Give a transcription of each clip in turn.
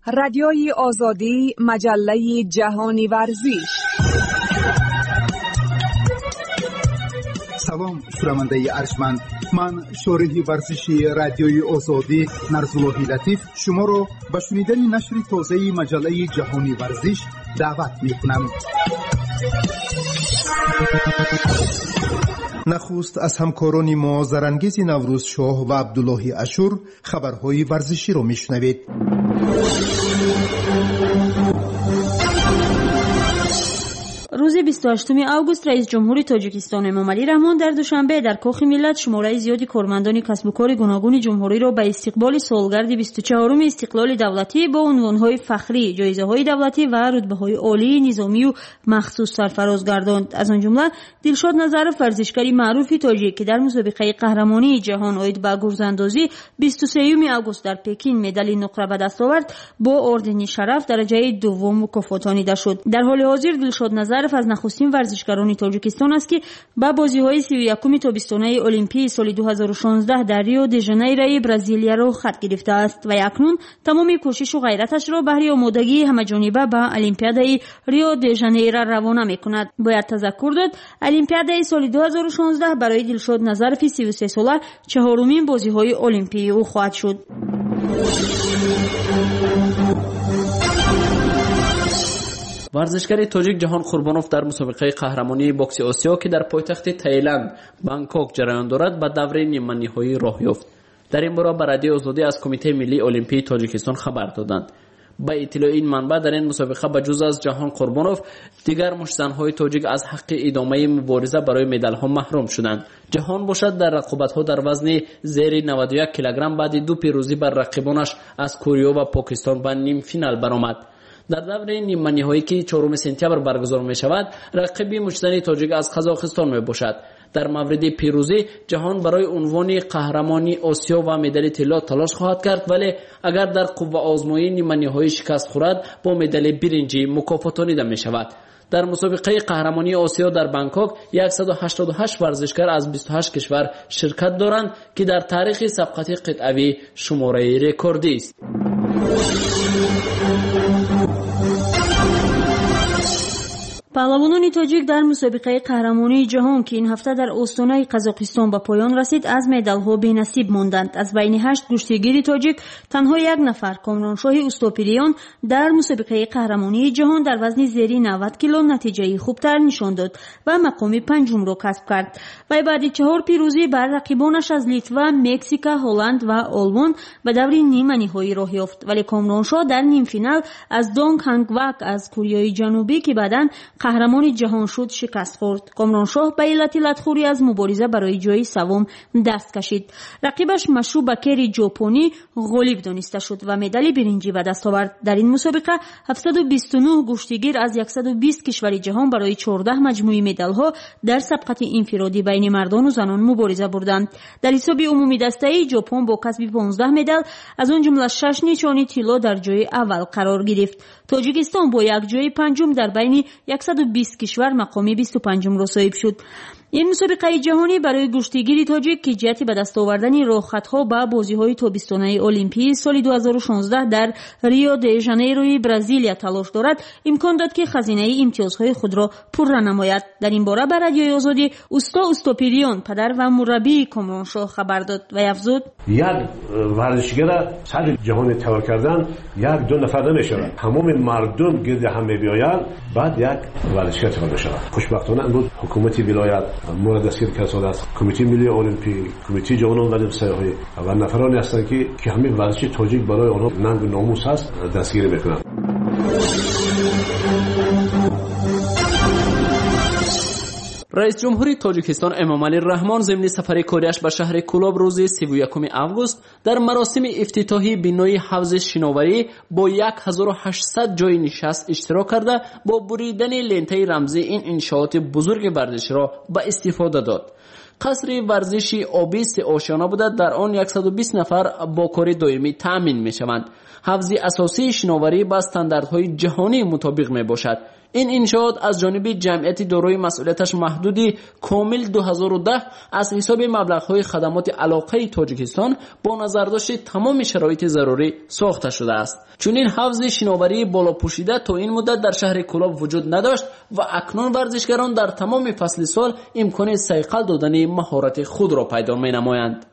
رادیوی آزادی، مجله جهانی ورزش. سلام شنونده ارجمند، من شارح ورزشی رادیوی آزادی نرزالله لطیف شما را به شنیدن نشر تازه مجله جهانی ورزش دعوت می‌کنم. نخست از همکاران ما زرانگیز نوروز شاه و عبدالله اشور خبرهای ورزشی را میشنوید. روز 28 آگوست رئیس جمهور تاجیکستان امامعلی رحمان در دوشنبه در کاخ ملت شماره زیادی کارمندان کسب و کار گوناگون جمهوری را به استقبال سالگرد 24 استقلال دولتی با عنوانهای فخری، جایزه‌های دولتی و رتبه‌های عالی نظامی و مخصوص سرفراز گرداند. از آن جمله دلشاد نظرف ورزشکاری معروف تاجیک که در مسابقه قهرمانی جهان عاید به گرزاندازی 23 آگوست در پکین مدال نقره به دست آورد، با اردن شرف درجه دوم مکافاتانیده شد. در حال حاضر دلشاد نظرف از نخستین ورزشکاران تاجیکستان است که با بازی‌های 31 تابستانه المپیک سال 2016 در ریو دی ژانیرو برزیلیا را خط گرفته است و اکنون تمام کوشش و غیرتش را بهر آمادگی همه‌جانبه به المپیادای ریو دی ژانیرو روانه می‌کند. باید تذکر داد المپیادای سال 2016 برای دلشاد نظرف 33 ساله چهارمین بازی‌های المپیک او خواهد شد. ورزشکار تاجیک جهان قربانوف در مسابقه قهرمانی بوکس آسیا که در پایتخت تایلند بانکوک جریان دارد به دوره نیمه نهایی راه یافت. در این باره به رادیو آزادی از کمیته ملی المپیک تاجیکستان خبر دادند. با اطلاع این منبع در این مسابقه به جز از جهان قربانوف دیگر مشتزن‌های تاجیک از حق ادامه مبارزه برای مدال‌ها محروم شدند. جهان باشد در رقابت‌ها در وزن زیر 91 کیلوگرم بعد دو پیروزی بر رقیبانش از کره و پاکستان به نیم فینال برآمد. در دوره نیمه نهایی که 4 سپتامبر برگزار می شود رقیب مشتزن تاجیک از قزاقستان می باشد. در مورد پیروزی جهان برای عنوان قهرمانی آسیا و مدال طلا تلاش خواهد کرد، ولی اگر در قوه آزمایی نیمه نهایی شکست خورد با مدال برنجی مکافاتانیده می شود. در مسابقه قهرمانی آسیا در بانکوک 188 ورزشکار از 28 کشور شرکت دارند که در تاریخ سبقت قطعی شماره رکوردی است. پهلوانان تاجیک در مسابقه قهرمانی جهان که این هفته در استانه قزاقستان به پایان رسید از مدال‌ها بی‌نصیب ماندند. از بین 8 کشتیگیر تاجیک تنها یک نفر کامرانشاه استوپیریان در مسابقه قهرمانی جهان در وزن زیر 90 کیلو نتیجه خوبتر نشان داد و مقام پنجم را کسب کرد. و بعد 4 پیروزی بر رقیبانش از لیتوا، مکزیک، هلند و آلمان به دور نیمه نهایی راه یافت، ولی کامرانشاه در نیم فینال از دونگ هانگ وک از کره جنوبی که بعداً قهرمان جهان شد شکست خورد. کامرانشاه به علت لطخوری از مبارزه برای جای سوم دست کشید. رقیبش مشروع بکری ژاپنی غالب دانسته شد و مدال برنجی به دست آورد. در این مسابقه 729 کشتیگیر از 120 کشور جهان برای 14 مجموعه مدال‌ها در سبقت انفرادی بین مردان و زنان مبارزه بردند. در حساب عمومی دسته‌ای ژاپن با کسب 15 مدال از آن جمله 6 نشانی طلا در جای اول قرار گرفت. تاجیکستان با یک جای پنجم در بین 120 کشور مقام 25م را صاحب شد. این مسابقه جهانی برای کشتیگیر تاجیک که جهت به دست آوردن راهخطها به بازی‌های تابستانه المپیک سال 2016 در ریو دی ژانیرو برزیلیا تلاش دارد، امکان داد که خزینه امتیازهای خود را پر نماید. در این باره به رادیوی آزادی استوپیریان پدر و مربی کامرانشاه خبر داد و افزود: یک ورزشگر سر جهان تور کردن یک دو نفر نمیشه، تمام مردم گرد هم بیاید بعد یک ورزشگر تور بشه. خوشبختانه امروز حکومت ولایت مورد دستگیر کسان است، کمیته ملی المپیک، کمیته جهانی قدم سیاحی و نفرانی هستند که همین ورزش تاجیک برای آنها ننگ و ناموس است دستگیر میکنند. رئیس جمهوری تاجیکستان امامعلی رحمان ضمن سفر کاریش به شهر کولاب روز 31 آگوست در مراسم افتتاحی بنای حوض شناوری با 1800 جای نشست اشتراک کرده با بریدن لنته رمزی این انشاءات بزرگ ورزش را به استفاده داد. قصر ورزشی آبی 3 آشیانه بوده، در آن 120 نفر با کار دائمی تأمین می شوند. حوض اساسی شناوری با استانداردهای جهانی مطابق می باشد. این انشاءات از جانب جمعیت دارای مسئولیتش محدودی کامل 2010 از حساب مبلغ‌های خدمات علاقه تاجیکستان با نظرداشت تمام شرایط ضروری ساخته شده است. چون این حوض شناوری بالا پوشیده تا این مدت در شهر کولاب وجود نداشت و اکنون ورزشگران در تمام فصل سال امکان صیقل دادن مهارت خود را پیدا می‌نمایند.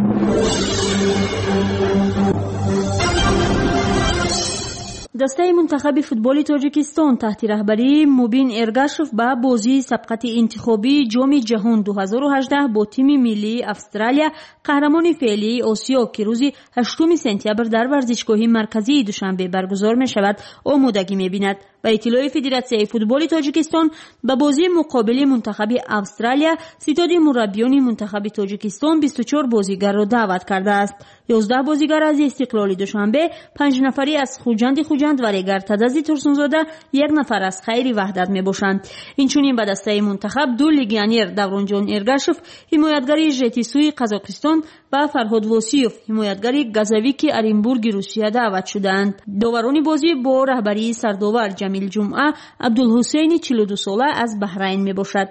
دسته منتخب فوتبال تاجیکستان تحت رهبری موبین ارگاشف به بازی سبقت انتخابی جام جهان 2018 با تیم ملی استرالیا قهرمان فعلی آسیا که روز 8 سپتامبر در ورزشگاه مرکزی دوشنبه برگزار می شود آمادگی می بیند. به اطلاع فدراسیون فوتبال تاجیکستان به بازی مقابل منتخب استرالیا ستاد مربیان منتخب تاجیکستان 24 بازیگر را دعوت کرده است. 11 بازیگر از استقلال دوشنبه، 5 نفری از خوجند و ریگر تدزی ترسونزاده، 1 نفر از خیری وحدت می باشند. اینچنین به دسته منتخب 2 لیگیونر دورانجان ارگاشف، حمایتگری ژتیسوی قزاقستان و فرهاد واسیوف، حمایتگری گازاویک ارینبورگ روسیه دعوت شدند. داوران بازی با رهبری سرداور جمیل جمعه، عبدالحسین 42 ساله از بحرین می باشد.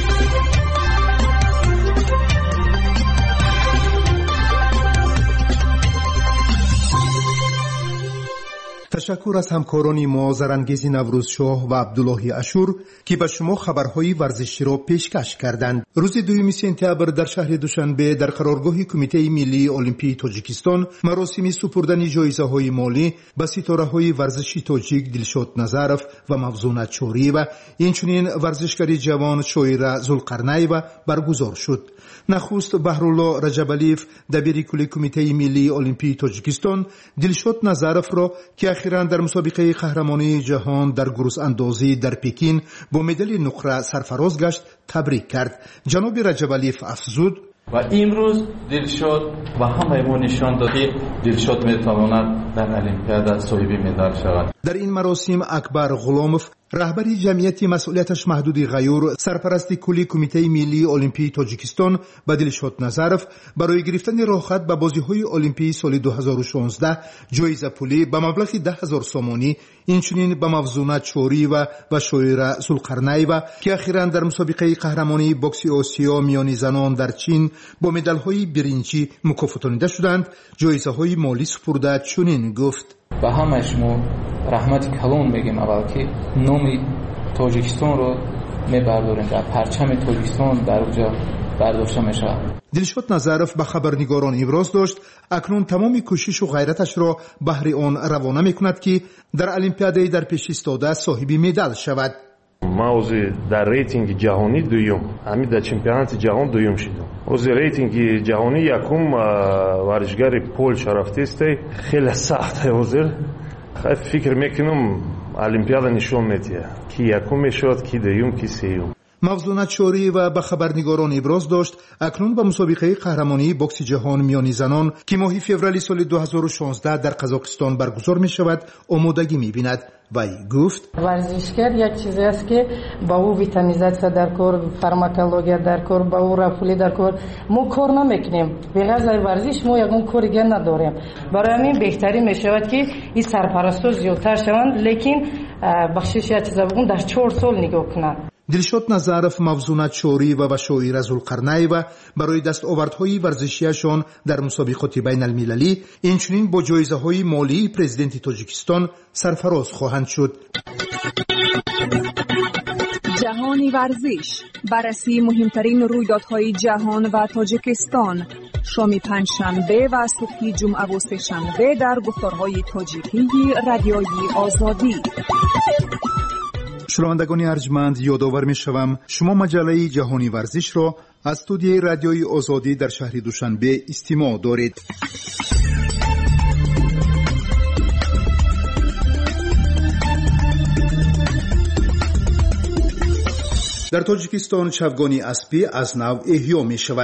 تشکر از همکاران ما زرانگیز نوروزشاه و عبدالله اشور که به شما خبرهای ورزشی را پیشکش کردند. روز 2 سپتامبر در شهر دوشنبه در قرارگاه کمیته ملی المپی تاجیکستان مراسم سپردن جایزه‌های مالی به ستاره‌های ورزشی تاجیک دلشاد نظرف و مفزونت چوری و اینچنین ورزشکار جوان شویره ذوالقرنی‌وا برگزار شد. نخست بهرالله رجبالیف دبیر کل کمیته ملی المپی تاجیکستان دلشاد نظرف را که اخیراً در مسابقه قهرمانی جهان در گروس اندازی در پکین با مدال نقره سرفراز گشت تبریک کرد. جناب رجبالیف افزود: و امروز دلشاد و همه ما نشان دادیم دلشاد میتواند در المپیاد صاحب مدال شود. در این مراسم اکبر غلاموف رهبری جمعیت مسئولیتش محدود غیور سرپرست کلی کمیته ملی المپی تاجیکستان به دلشاد نظرف برای گرفتن راحت به بازی‌های المپی سال 2016 جایزه پولی به مبلغ 10,000 سومانی، اینچنین به مفزونت چوری و شویره ذوالقرنی‌وا که اخیراً در مسابقه قهرمانی بوکس آسیا میان زنان در چین با مدال‌های برنجی مکافاتانیده شدند، جایزه‌های مالی سپرده. چنین گفت: با همه شما رحمت کلان میگیم اول که نام تاجیکستان رو میبرداریم و پرچم تاجیکستان در اونجا برداشته میشه. دلشاد نظرف به خبرنگاران ابراز داشت اکنون تمام کوشش و غیرتش را بهر آن روانه میکند که در المپیاد در پیش ایستاده صاحب مدال شود. ما در ریتینگ جهانی دوم، همین در چمپیونات جهان دوم شدم. از ریتینگ جهانی یکم ورزشگر پولش رفته است. خیلی سخته حاضر. فکر میکنم المپیاد نشون میده کی یکم میشد، کی دوم، کی سوم. مفزونت چوری و به خبرنگاران ابراز داشت اکنون به مسابقه قهرمانی بوکس جهان میان زنان که ماه فوریه سال 2016 در قزاقستان برگزار می شود آمادگی می بیند. وی گفت: ورزشگر یک چیزی است که با او ویتامینیزاسیا در کار، فارماکولوژی در کار، با او رفولی در کار ما کار نمیکنیم. بغیر از ورزش ما یگان کاری دیگه نداریم. برای همین بهتری می شود که این سرپرستا زیادتر شوند، لیکن بخشش یک چیزا بگم در 4 سال نگاه کنند. دلشاد نظرف مفزونت چوری و شویره ذوالقرنی‌وا برای دستاوردهای ورزشیشان در مسابقات بین المللی اینچنین با جایزه‌های مالی پرزیدنت تاجیکستان سرفراز خواهند شد. جهانی ورزش، بررسی مهمترین رویدادهای جهان و تاجیکستان، شام پنجشنبه و صبح جمعه و سه‌شنبه در گفتارهای تاجیکی رادیوی آزادی. شنوندگان ارجمند، یادآور می‌شوم شما مجله جهانی ورزش را از استودیوی رادیوی آزادی در شهر دوشنبه استماع دارید. در تاجیکستان چوگانی اسبی از نو احیا می شود.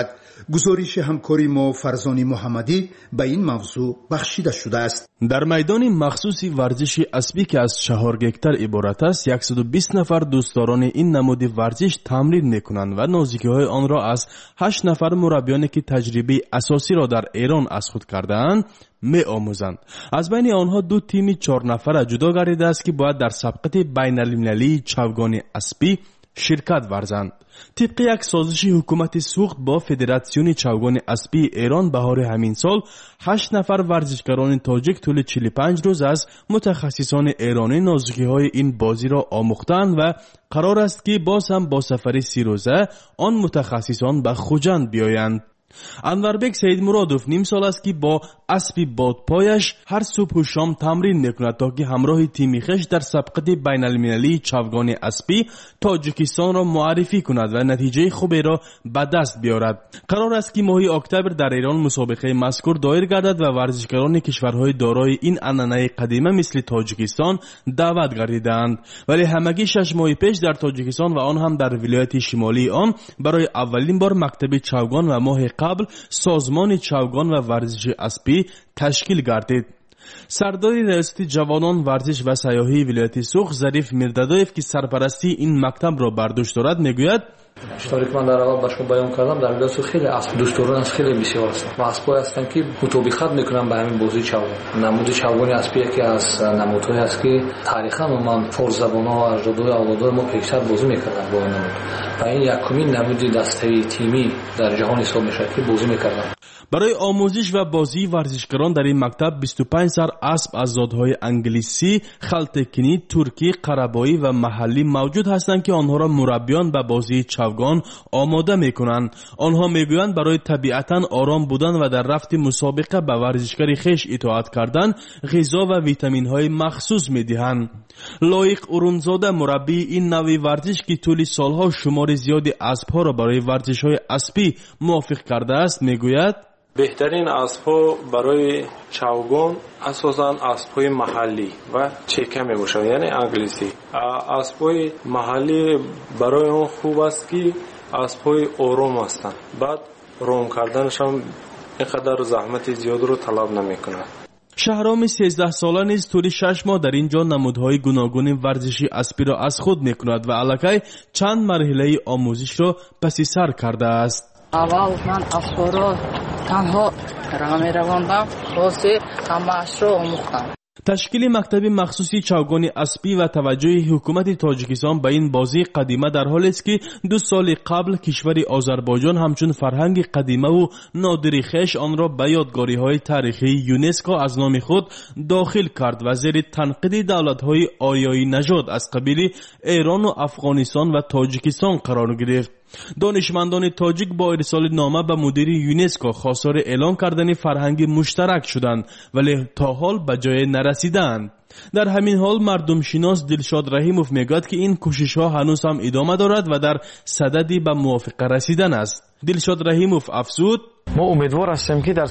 گزارش همکاری ما فرزان محمدی به این موضوع بخشیده شده است. در میدان مخصوصی ورزش اسبی که از 4 گکتر عبارت است 120 نفر دوستداران این نمود ورزش تمرین میکنند و نازکی‌های آن را از 8 نفر مربیانی که تجربه اساسی را در ایران از خود کرده‌اند می آموزند. از بین آنها 2 تیم 4 نفره جدا گردیده است که باید در سبقت بین‌المللی چوگان اسبی شرکت ورزند. طبق یک سازش حکومت سوخت با فدراسیون چوگان اسبی ایران بهار همین سال 8 نفر ورزشکاران تاجیک طول 45 روز از متخصصان ایرانی نازکی‌های این بازی را آموختند و قرار است که باز هم با سفر 30 روزه آن متخصصان به خوجند بیایند. انوربک سید مرادوف نیم سال است که با اسبی بادپایش هر صبح و شام تمرین میکند تا که همراه تیم خویش در سبقت بین‌المللی چوگان اسبی تاجیکستان را معرفی کند و نتیجه خوبی را به دست بیارد. قرار است که ماه اکتبر در ایران مسابقه مذکور دایر گردد و ورزشکاران کشورهای دارای این عنعنه قدیمه مثل تاجیکستان دعوت گردیدند، ولی همگی 6 ماه پیش در تاجیکستان و آن هم در ولایت شمالی آن برای اولین بار مکتب چوگان و ماه قبل سازمان چوگان و ورزش اسبی تشکیل گردید. سردار ریاست جوانان ورزش و سیاحی ولایت سوخت ظریف میردادویف که سرپرستی این مکتب را بر دوش دارد میگوید اشتراک من در اول باشم بیان کردم در ولایت خیلی اسب دوستداران از خیلی بسیار هستند و اسبایی هستند که مطابقت میکنن به همین بازی چوگان. نمود چوگان اسبی که از نمودهایی است که تاریخا من فارس زبان‌ها و اجدادهای اولاد ما پیشتر بازی میکردن با این نمود و این یکمین نمود دسته‌ای تیمی در جهان حساب میشه که بازی میکردن. برای آموزش و بازی ورزشکاران در این مکتب 25 سر اسب از زادهای انگلیسی، خلتکنی، ترکی، قربایی و محلی موجود هستند که آنها را مربیان به بازی چوگان آماده میکنند. آنها میگویند برای طبیعتاً آرام بودن و در رفت مسابقه به ورزشکار خویش اطاعت کردن غذا و ویتامین های مخصوص میدهند. لایق اورونزاده مربی این نوع ورزش که طول سالها شمار زیادی اسبها را برای ورزش های اسبی موافق کرده است میگوید بهترین اسب‌ها برای چوگان اساساً اسب‌های محلی و چکه میباشند، یعنی انگلیسی. اسب‌های محلی برای اون خوب است که اسب‌های آرام هستند، بعد رام کردنش هم اینقدر زحمت زیاد رو طلب نمی‌کنه. شهرام 13 ساله نیز طول 6 ماه در اینجا نمودهای گوناگون ورزشی اسبی را از خود میکند و الکی چند مرحله آموزش را پس سر کرده است. اول من اسبا را تنها راه می‌راندم، واسه همه‌اش را آموختم. تشکیل مکتب مخصوصی چوگان اسبی و توجه حکومت تاجیکستان به این بازی قدیمه در حالی است که 2 سال قبل کشور آذربایجان همچون فرهنگ قدیمه و نادری خویش آن را به یادگاری‌های تاریخی یونسکو از نام خود داخل کرد و زیر تنقید دولت‌های آریایی نژاد از قبیل ایران و افغانستان و تاجیکستان قرار گرفت. دانشمندان تاجیک با ارسال نامه به مدیر یونسکو خواستار اعلان کردن فرهنگ مشترک شدند ولی تا حال به جای نرسیدند. در همین حال مردم شناس دلشاد رحیموف میگوید که این کوشش ها هنوز هم ادامه دارد و در صددی به موافقه رسیدن است. دلشاد رحیموف افزود ما امیدوار هستیم که در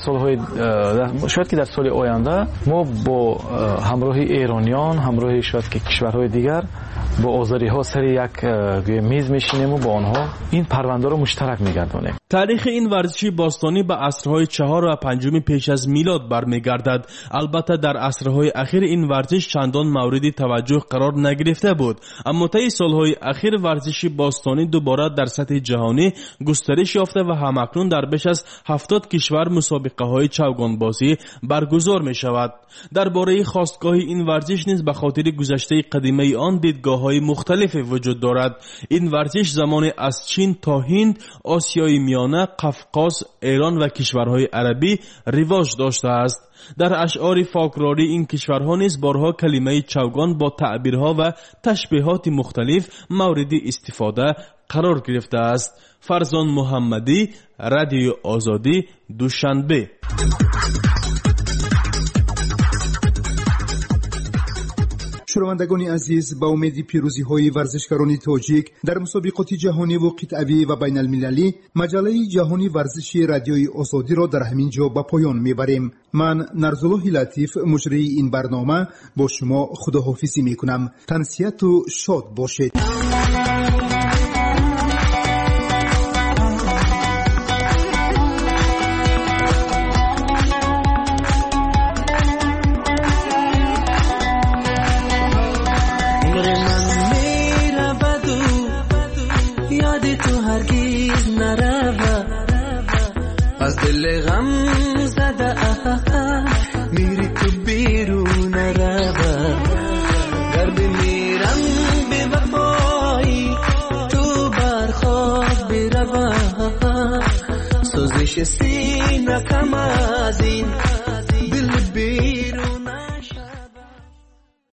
شاید که در سال آینده ما با همراه ایرانیان، همراه شاید که کشورهای دیگر با آذری ها سر یک میز میشینیم و با آنها این پرونده رو مشترک میگردانیم. تاریخ این ورزش باستانی به عصرهای 4 و 5 پیش از میلاد برمیگردد. البته در عصرهای اخیر این ورزش چندان مورد توجه قرار نگرفته بود، اما طی سالهای اخیر ورزش باستانی دوباره در سطح جهانی گسترش یافته و همکنون در بیش از 70 کشور مسابقه های چوگان بازی برگزار می شود. درباره خاستگاه این ورزش نیز به خاطر گذشته قدیمی آن دیدگاه های مختلف وجود دارد. این ورزش زمان از چین تا هند، آسیای میانه، قفقاز، ایران و کشورهای عربی رواج داشته است. در اشعار فولکلوری این کشورها نیز بارها کلمه چوگان با تعبیرها و تشبیهات مختلف مورد استفاده قرار گرفته است. فرزان محمدی، رادیو آزادی، دوشنبه. شنوندگان عزیز، با امید پیروزی های ورزشکاران تاجیک در مسابقات جهانی و قطعی و بین المللی، مجله جهانی ورزشی رادیوی آزادی را در همین جا به پایان میبریم. من نرزالله لطیف مجری این برنامه با شما خداحافظی میکنم. تنسیت و شاد باشید. نشستی نکم از این